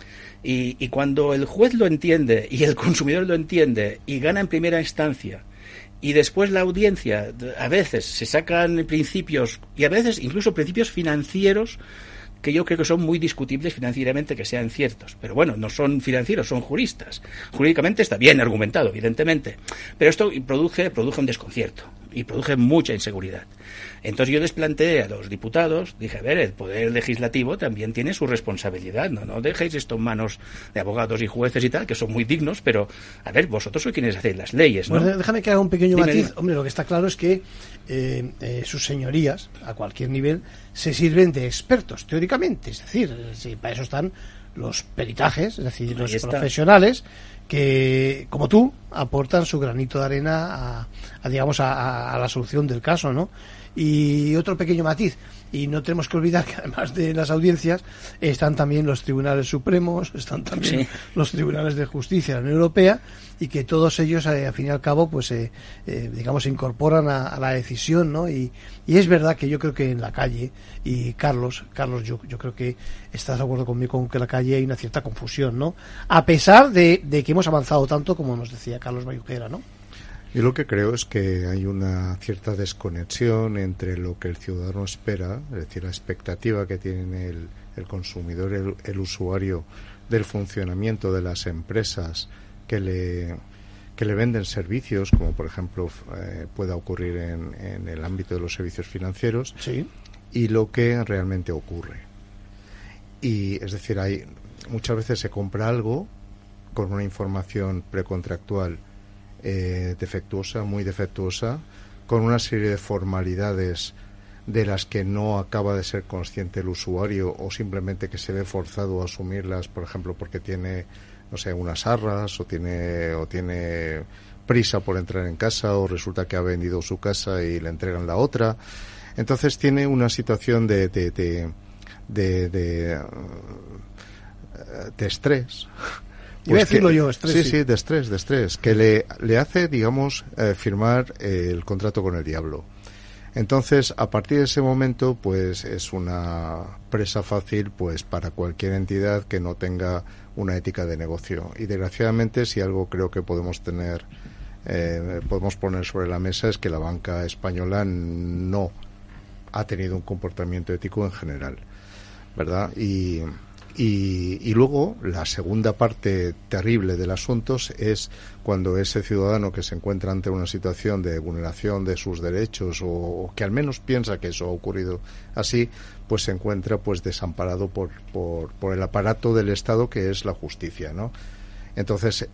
Speaker 12: Y cuando el juez lo entiende y el consumidor lo entiende y gana en primera instancia, y después la audiencia, a veces se sacan principios, y a veces incluso principios financieros, que yo creo que son muy discutibles financieramente que sean ciertos. Pero bueno, no son financieros, son juristas. Jurídicamente está bien argumentado, evidentemente. Pero esto produce un desconcierto y produce mucha inseguridad. Entonces yo les planteé a los diputados, dije, a ver, el Poder Legislativo también tiene su responsabilidad, no dejéis esto en manos de abogados y jueces y tal, que son muy dignos, pero, a ver, vosotros sois quienes hacéis las leyes, ¿no?
Speaker 2: Pues déjame que haga un pequeño matiz. Hombre, lo que está claro es que sus señorías, a cualquier nivel, se sirven de expertos, teóricamente. Es decir, para eso están los peritajes, es decir, los profesionales que, como tú, aportan su granito de arena a la solución del caso, ¿no? Y otro pequeño matiz, y no tenemos que olvidar que además de las audiencias están también los tribunales supremos, están también los tribunales de justicia de la Unión Europea, y que todos ellos al fin y al cabo pues digamos se incorporan a la decisión, ¿no? Y es verdad que yo creo que en la calle, y Carlos, yo creo que estás de acuerdo conmigo con que en la calle hay una cierta confusión, ¿no? A pesar de que hemos avanzado tanto, como nos decía Carlos Bayujera, ¿no?
Speaker 11: Yo lo que creo es que hay una cierta desconexión entre lo que el ciudadano espera, es decir, la expectativa que tiene el consumidor, el usuario, del funcionamiento de las empresas que le venden servicios, como por ejemplo pueda ocurrir en el ámbito de los servicios financieros, y lo que realmente ocurre. Y es decir, muchas veces se compra algo con una información precontractual defectuosa, muy defectuosa, con una serie de formalidades de las que no acaba de ser consciente el usuario, o simplemente que se ve forzado a asumirlas, por ejemplo, porque tiene, no sé, unas arras, o tiene prisa por entrar en casa, o resulta que ha vendido su casa y le entregan la otra. Entonces tiene una situación de estrés.
Speaker 2: Iba a decirlo yo, estrés.
Speaker 11: Sí, de estrés, que le hace, digamos, firmar el contrato con el diablo. Entonces, a partir de ese momento, pues es una presa fácil, pues para cualquier entidad que no tenga una ética de negocio. Y desgraciadamente, si algo creo que podemos poner sobre la mesa, es que la banca española no ha tenido un comportamiento ético en general, ¿verdad? Y luego la segunda parte terrible del asunto es cuando ese ciudadano que se encuentra ante una situación de vulneración de sus derechos, o que al menos piensa que eso ha ocurrido así, pues se encuentra pues desamparado por el aparato del Estado, que es la justicia, ¿no? Entonces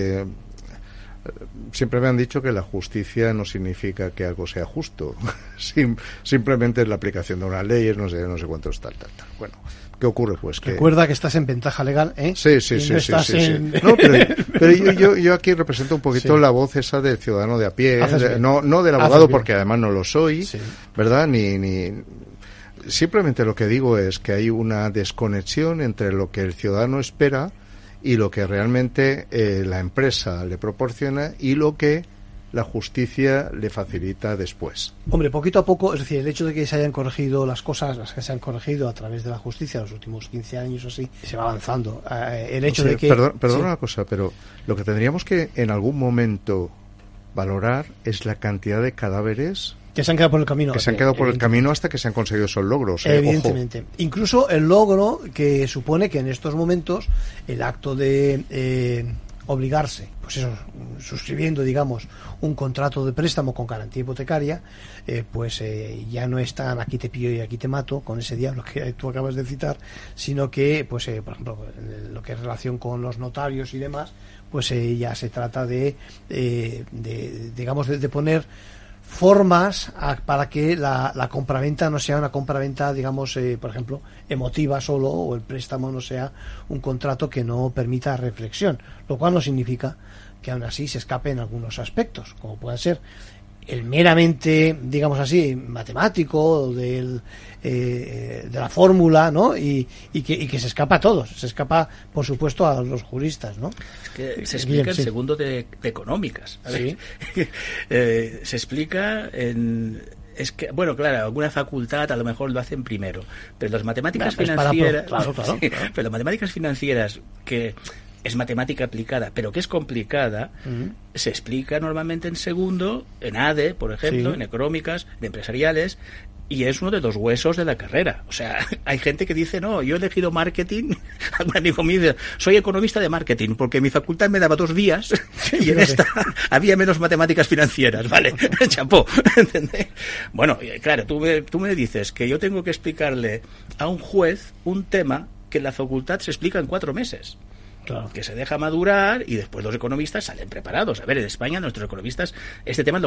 Speaker 11: siempre me han dicho que la justicia no significa que algo sea justo, simplemente es la aplicación de unas leyes, no sé cuántos tal. Bueno, ¿qué ocurre? Pues que...
Speaker 2: Recuerda que estás en ventaja legal, ¿eh?
Speaker 11: Sí. No, pero yo aquí represento un poquito la voz esa del ciudadano de a pie, no del abogado, porque además no lo soy, ¿verdad? Ni simplemente lo que digo es que hay una desconexión entre lo que el ciudadano espera y lo que realmente la empresa le proporciona, y lo que la justicia le facilita después.
Speaker 2: Hombre, poquito a poco, es decir, el hecho de que se hayan corregido las cosas, las que se han corregido a través de la justicia en los últimos 15 años o así, se va avanzando. El hecho de que...
Speaker 11: Perdón
Speaker 2: sí.
Speaker 11: una cosa, pero lo que tendríamos que en algún momento valorar es la cantidad de cadáveres
Speaker 2: que se han quedado por el camino.
Speaker 11: Que se han quedado por el camino hasta que se han conseguido esos logros.
Speaker 2: Evidentemente.
Speaker 11: Ojo.
Speaker 2: Incluso el logro que supone que en estos momentos el acto de obligarse, pues eso, suscribiendo, digamos, un contrato de préstamo con garantía hipotecaria, ya no es tan aquí te pillo y aquí te mato, con ese diablo que tú acabas de citar, sino que, pues, por ejemplo, en lo que es relación con los notarios y demás, pues ya se trata de poner formas para que la compraventa no sea una compraventa, digamos, por ejemplo, emotiva solo, o el préstamo no sea un contrato que no permita reflexión, lo cual no significa que aún así se escape en algunos aspectos, como puede ser el meramente, digamos así, matemático de la fórmula, ¿no? Y que se escapa a todos, se escapa, por supuesto, a los juristas, ¿no?
Speaker 12: Es que se explica en segundo de económicas. ¿Sí? Se explica en... Es que, bueno, claro, alguna facultad a lo mejor lo hacen primero, pero las matemáticas financieras... Claro. Pero las matemáticas financieras que... es matemática aplicada, pero que es complicada, se explica normalmente en segundo, en ADE, por ejemplo, en económicas, en empresariales, y es uno de los huesos de la carrera. O sea, hay gente que dice, no, yo he elegido marketing, algún amigo mío dice, soy economista de marketing, porque mi facultad me daba 2 días, y en esta había menos matemáticas financieras, ¿vale? Chapó, ¿entendés? Bueno, claro, tú me dices que yo tengo que explicarle a un juez un tema que en la facultad se explica en 4 meses. Claro. Que se deja madurar y después los economistas salen preparados. A ver, en España nuestros economistas este tema lo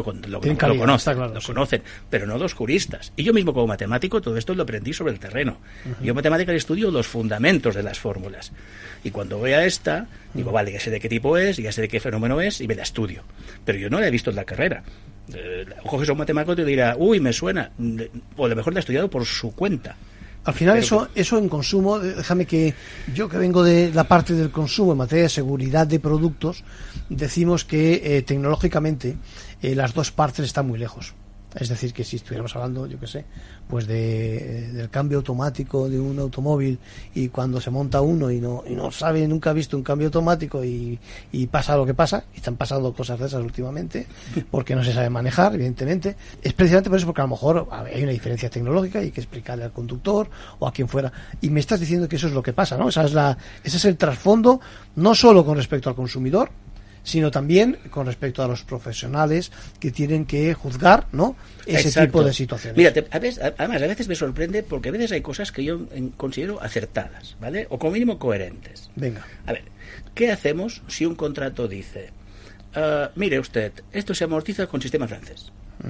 Speaker 12: conocen, pero no los juristas. Y yo mismo como matemático todo esto lo aprendí sobre el terreno. Yo en matemática estudio los fundamentos de las fórmulas. Y cuando voy a esta, digo, vale, ya sé de qué tipo es, ya sé de qué fenómeno es y me la estudio. Pero yo no la he visto en la carrera. Ojo que soy un matemático y te dirá, uy, me suena. O a lo mejor la he estudiado por su cuenta.
Speaker 2: Al final eso en consumo, déjame que yo que vengo de la parte del consumo en materia de seguridad de productos, decimos que tecnológicamente las dos partes están muy lejos. Es decir, que si estuviéramos hablando, yo qué sé, pues del cambio automático de un automóvil, y cuando se monta uno y no sabe, nunca ha visto un cambio automático y pasa lo que pasa, y están pasando cosas de esas últimamente, porque no se sabe manejar, evidentemente, es precisamente por eso, porque a lo mejor hay una diferencia tecnológica y hay que explicarle al conductor o a quien fuera, y me estás diciendo que eso es lo que pasa, ¿no? Ese es el trasfondo, no solo con respecto al consumidor, sino también con respecto a los profesionales que tienen que juzgar, ¿no?, ese tipo de situaciones.
Speaker 12: Mira, además a veces me sorprende porque a veces hay cosas que yo considero acertadas, ¿vale? O como mínimo coherentes.
Speaker 2: Venga.
Speaker 12: A ver, ¿qué hacemos si un contrato dice, mire usted, esto se amortiza con sistema francés?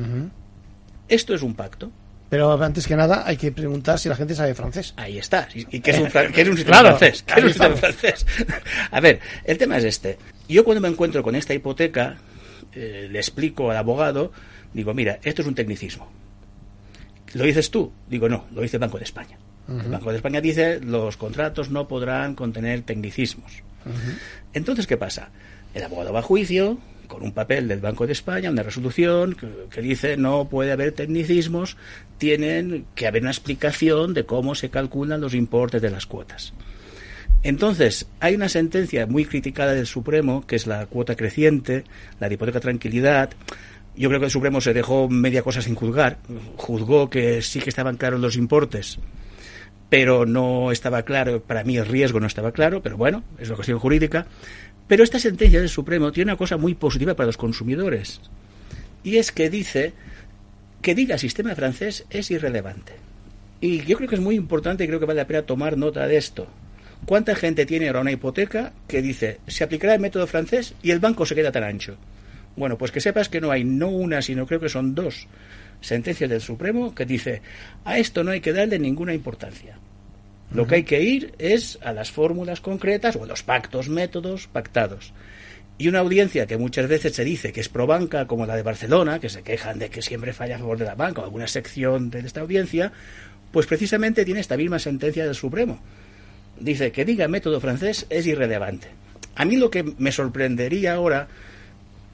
Speaker 12: Esto es un pacto.
Speaker 2: Pero antes que nada hay que preguntar si la gente sabe francés.
Speaker 12: Ahí está. ¿Y qué es un sistema francés? ¿Qué es un sistema francés? A ver, el tema es este. Yo cuando me encuentro con esta hipoteca, le explico al abogado, digo, mira, esto es un tecnicismo. ¿Lo dices tú? Digo, no, lo dice el Banco de España. El Banco de España dice, los contratos no podrán contener tecnicismos. Entonces, ¿qué pasa? El abogado va a juicio con un papel del Banco de España, una resolución que dice no puede haber tecnicismos, tienen que haber una explicación de cómo se calculan los importes de las cuotas. Entonces, hay una sentencia muy criticada del Supremo, que es la cuota creciente, la de hipoteca tranquilidad. Yo creo que el Supremo se dejó media cosa sin juzgar. Juzgó que sí que estaban claros los importes, pero no estaba claro, para mí el riesgo no estaba claro, pero bueno, es una cuestión jurídica. Pero esta sentencia del Supremo tiene una cosa muy positiva para los consumidores, y es que dice que diga sistema francés es irrelevante. Y yo creo que es muy importante y creo que vale la pena tomar nota de esto. ¿Cuánta gente tiene ahora una hipoteca que dice se aplicará el método francés y el banco se queda tan ancho? Bueno, pues que sepas que no hay no una, sino creo que son 2 sentencias del Supremo que dice a esto no hay que darle ninguna importancia. Lo que hay que ir es a las fórmulas concretas o a los pactos, métodos pactados. Y una audiencia que muchas veces se dice que es pro banca, como la de Barcelona, que se quejan de que siempre falla a favor de la banca o alguna sección de esta audiencia, pues precisamente tiene esta misma sentencia del Supremo. Dice que diga método francés es irrelevante. A mí lo que me sorprendería ahora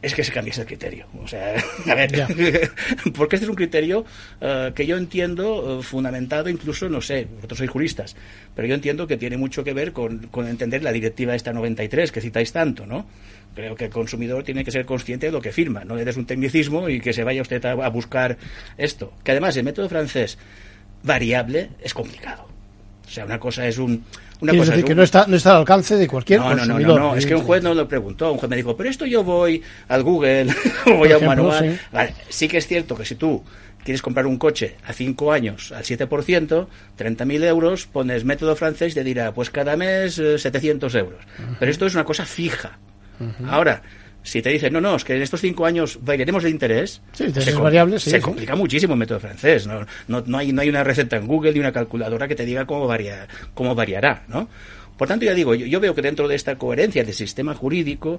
Speaker 12: es que se cambiase el criterio. O sea, a ver, porque este es un criterio que yo entiendo fundamentado, incluso, no sé, vosotros sois juristas, pero yo entiendo que tiene mucho que ver con entender la directiva esta 93 que citáis tanto, ¿no? Creo que el consumidor tiene que ser consciente de lo que firma, no le des un tecnicismo y que se vaya usted a buscar esto. Que además el método francés variable es complicado. O sea, una cosa es un...
Speaker 2: Es decir, que no está al alcance de cualquier consumidor.
Speaker 12: No, es que un juez no lo preguntó. Un juez me dijo, pero esto yo voy al Google, o voy a un manual. Sí. Vale, sí que es cierto que si tú quieres comprar un coche a 5 años al 7%, 30.000 euros, pones método francés y te dirá, pues cada mes 700 euros. Pero esto es una cosa fija. Ahora, si te dicen, no, es que en estos 5 años variaremos el interés, se complica muchísimo el método francés. No hay una receta en Google ni una calculadora que te diga cómo variará, ¿no? Por tanto, ya digo, yo veo que dentro de esta coherencia del sistema jurídico,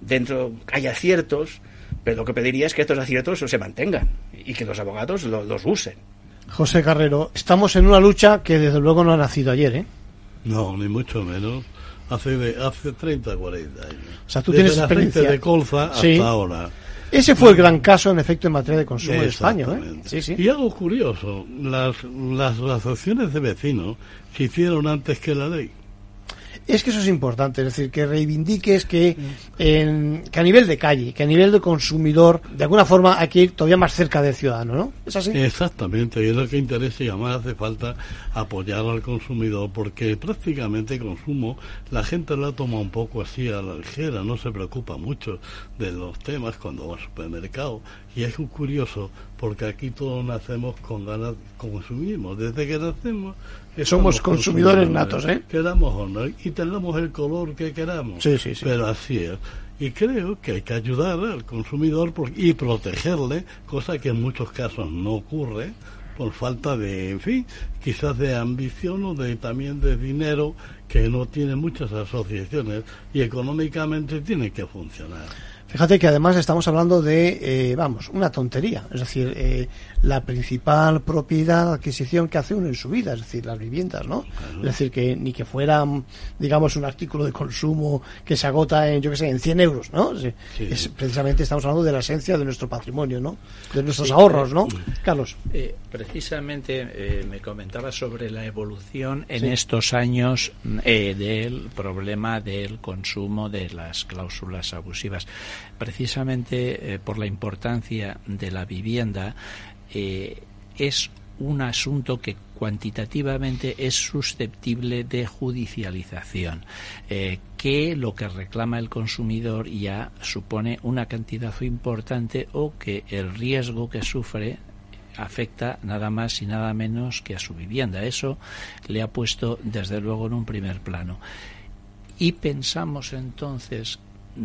Speaker 12: hay aciertos, pero lo que pediría es que estos aciertos se mantengan y que los abogados los usen.
Speaker 2: José Carrero, estamos en una lucha que desde luego no ha nacido ayer, ¿eh?
Speaker 10: No, ni mucho menos. Hace 30, 40 años.
Speaker 2: O sea, tú tienes experiencia
Speaker 10: de colza hasta ahora.
Speaker 2: Ese fue el gran caso, en efecto, en materia de consumo de España, ¿eh? Sí.
Speaker 10: Y algo curioso, las asociaciones de vecinos se hicieron antes que la ley.
Speaker 2: Es que eso es importante, es decir, que reivindiques que a nivel de calle, que a nivel de consumidor, de alguna forma hay que ir todavía más cerca del ciudadano, ¿no? ¿Es así?
Speaker 10: Exactamente, y es lo que interesa y además hace falta apoyar al consumidor, porque prácticamente consumo la gente lo toma un poco así a la ligera, no se preocupa mucho de los temas cuando va al supermercado. Y es curioso, porque aquí todos nacemos con ganas de consumismo. Desde que nacemos
Speaker 2: somos consumidores natos, ¿eh?
Speaker 10: Queramos o no, y tenemos el color que queramos.
Speaker 2: Sí.
Speaker 10: Pero así es. Y creo que hay que ayudar al consumidor y protegerle, cosa que en muchos casos no ocurre, por falta de, en fin, quizás de ambición o también de dinero, que no tienen muchas asociaciones y económicamente tienen que funcionar.
Speaker 2: Fíjate que además estamos hablando de, una tontería. Es decir, la principal propiedad, adquisición que hace uno en su vida, es decir, las viviendas, ¿no? Claro. Es decir, que ni que fuera, digamos, un artículo de consumo que se agota en 100 euros, ¿no? Sí. Precisamente estamos hablando de la esencia de nuestro patrimonio, ¿no? De nuestros ahorros, ¿no? Carlos.
Speaker 13: Precisamente me comentaba sobre la evolución en estos años del problema del consumo de las cláusulas abusivas. Precisamente por la importancia de la vivienda, es un asunto que cuantitativamente es susceptible de judicialización, que lo que reclama el consumidor ya supone una cantidad importante o que el riesgo que sufre afecta nada más y nada menos que a su vivienda. Eso le ha puesto desde luego en un primer plano. Y pensamos entonces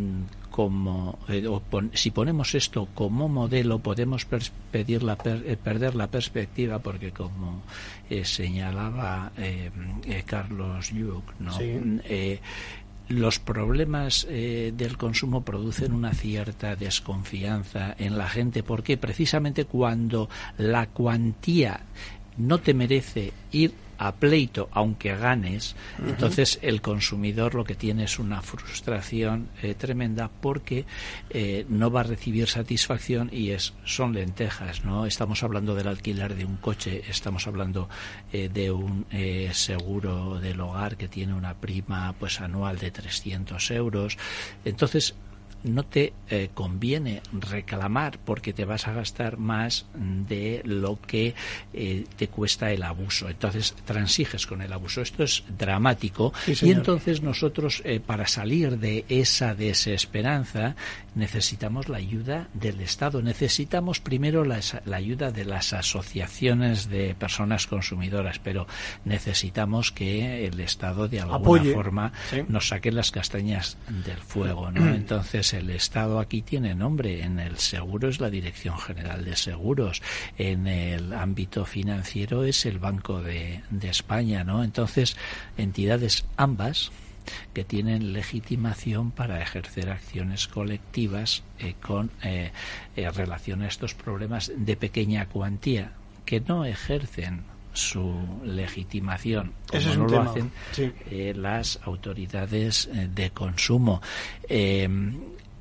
Speaker 13: si ponemos esto como modelo, podemos perder la perspectiva, porque como señalaba Carlos Lluch, ¿no? Los problemas del consumo producen una cierta desconfianza en la gente, porque precisamente cuando la cuantía no te merece ir a pleito aunque ganes, entonces el consumidor lo que tiene es una frustración tremenda, porque no va a recibir satisfacción y son lentejas, ¿no? Estamos hablando del alquiler de un coche, estamos hablando de un seguro del hogar que tiene una prima anual de 300 euros. Entonces no te conviene reclamar, porque te vas a gastar más de lo que te cuesta el abuso. Entonces transiges con el abuso. Esto es dramático. Y entonces nosotros, para salir de esa desesperanza, necesitamos la ayuda del Estado. Necesitamos primero la ayuda de las asociaciones de personas consumidoras, pero necesitamos que el Estado de alguna forma nos saque las castañas del fuego, ¿no? Entonces el Estado aquí tiene nombre. En el seguro es la Dirección General de Seguros, en el ámbito financiero es el Banco de España, ¿no? Entonces, entidades ambas que tienen legitimación para ejercer acciones colectivas con relación a estos problemas de pequeña cuantía, que no ejercen su legitimación como no lo hacen las autoridades de consumo.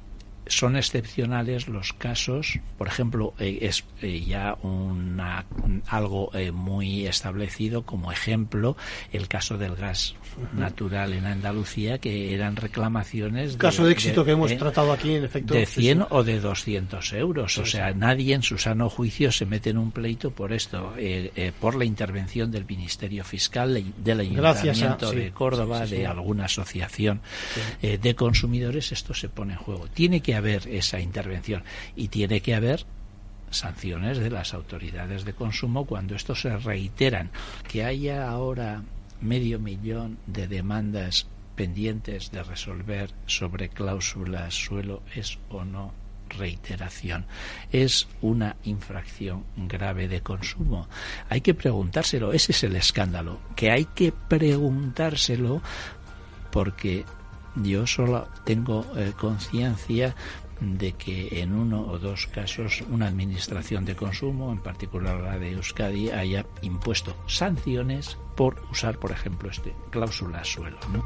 Speaker 13: son excepcionales los casos, por ejemplo, es ya algo muy establecido como ejemplo el caso del gas natural en Andalucía, que eran reclamaciones
Speaker 2: caso de éxito que hemos tratado aquí, en efecto,
Speaker 13: de 100 o de 200 euros. Sí, o sea, nadie en su sano juicio se mete en un pleito por esto, por la intervención del Ministerio Fiscal, del Ayuntamiento de Córdoba, de alguna asociación de consumidores. Esto se pone en juego. Tiene que haber esa intervención y tiene que haber sanciones de las autoridades de consumo cuando esto se reiteran. Que haya ahora 500.000 de demandas pendientes de resolver sobre cláusulas suelo es o no reiteración, es una infracción grave de consumo. Hay que preguntárselo, ese es el escándalo, que hay que preguntárselo, porque yo solo tengo conciencia de que en 1 o 2 casos una administración de consumo, en particular la de Euskadi, haya impuesto sanciones por usar, por ejemplo, cláusula suelo, ¿no?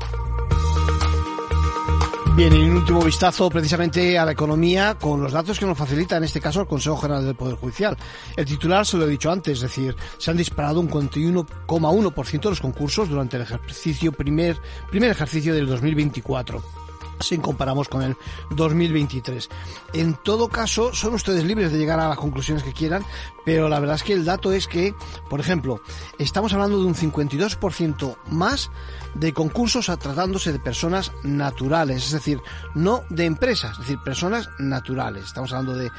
Speaker 2: Bien, y un último vistazo precisamente a la economía con los datos que nos facilita en este caso el Consejo General del Poder Judicial. El titular se lo he dicho antes, es decir, se han disparado un 41,1% los concursos durante el primer ejercicio del 2024. Si comparamos con el 2023. En todo caso, son ustedes libres de llegar a las conclusiones que quieran, pero la verdad es que el dato es que, por ejemplo, estamos hablando de un 52% más de concursos tratándose de personas naturales, es decir, no de empresas, es decir, personas naturales. Estamos hablando de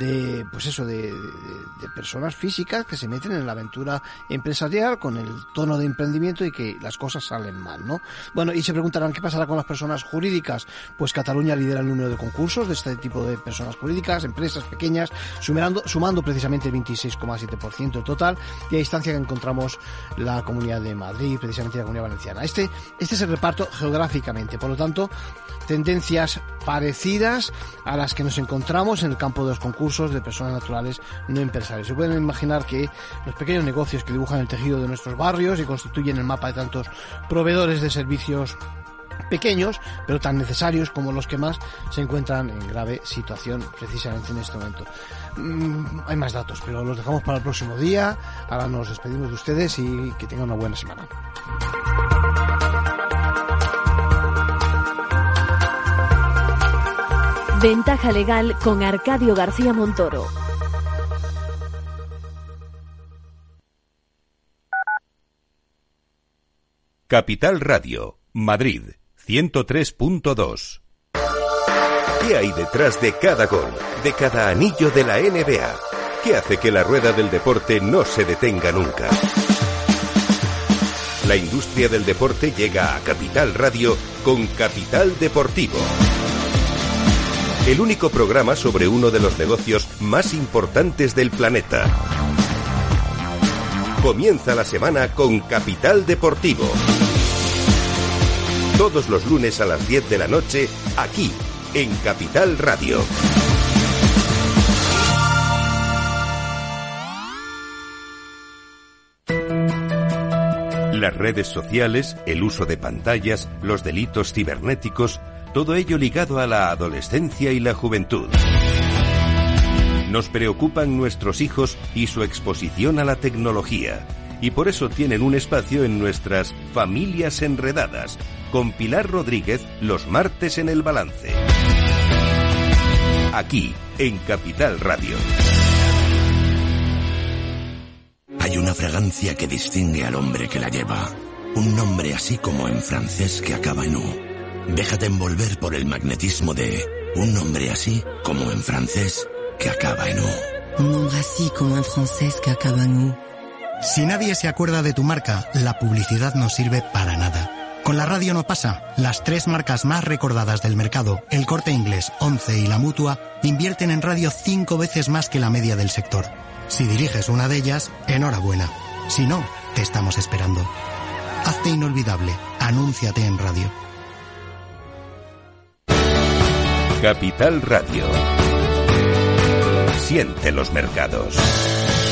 Speaker 2: personas físicas que se meten en la aventura empresarial con el tono de emprendimiento y que las cosas salen mal, ¿no? Bueno, y se preguntarán qué pasará con las personas jurídicas. Pues Cataluña lidera el número de concursos de este tipo de personas jurídicas, empresas pequeñas, sumando precisamente el 26,7% total, y a distancia que encontramos la Comunidad de Madrid, precisamente la Comunidad Valenciana. Este es el reparto geográficamente, por lo tanto, tendencias parecidas a las que nos encontramos en el campo de los concursos de personas naturales no empresariales. Se pueden imaginar que los pequeños negocios que dibujan el tejido de nuestros barrios y constituyen el mapa de tantos proveedores de servicios pequeños, pero tan necesarios como los que más, se encuentran en grave situación precisamente en este momento. Hay más datos, pero los dejamos para el próximo día. Ahora nos despedimos de ustedes y que tengan una buena semana.
Speaker 1: Ventaja legal con Arcadio García Montoro.
Speaker 8: Capital Radio, Madrid, 103.2. ¿Qué hay detrás de cada gol, de cada anillo de la NBA? ¿Qué hace que la rueda del deporte no se detenga nunca? La industria del deporte llega a Capital Radio con Capital Deportivo. El único programa sobre uno de los negocios más importantes del planeta. Comienza la semana con Capital Deportivo. Todos los lunes a las 10 de la noche, aquí, en Capital Radio. Las redes sociales, el uso de pantallas, los delitos cibernéticos, todo ello ligado a la adolescencia y la juventud. Nos preocupan nuestros hijos y su exposición a la tecnología, y por eso tienen un espacio en nuestras Familias Enredadas, con Pilar Rodríguez los martes en El Balance. Aquí, en Capital Radio.
Speaker 14: Hay una fragancia que distingue al hombre que la lleva. Un nombre así como en francés que acaba en U. Déjate envolver por el magnetismo de un nombre así como en francés que acaba en U.
Speaker 15: Un nombre así como en francés que acaba en U.
Speaker 16: Si nadie se acuerda de tu marca, la publicidad no sirve para nada. Con la radio no pasa. Las 3 marcas más recordadas del mercado, El Corte Inglés, Once y La Mutua, invierten en radio 5 veces más que la media del sector. Si diriges una de ellas, enhorabuena. Si no, te estamos esperando. Hazte inolvidable. Anúnciate en radio.
Speaker 8: Capital Radio. Siente los mercados.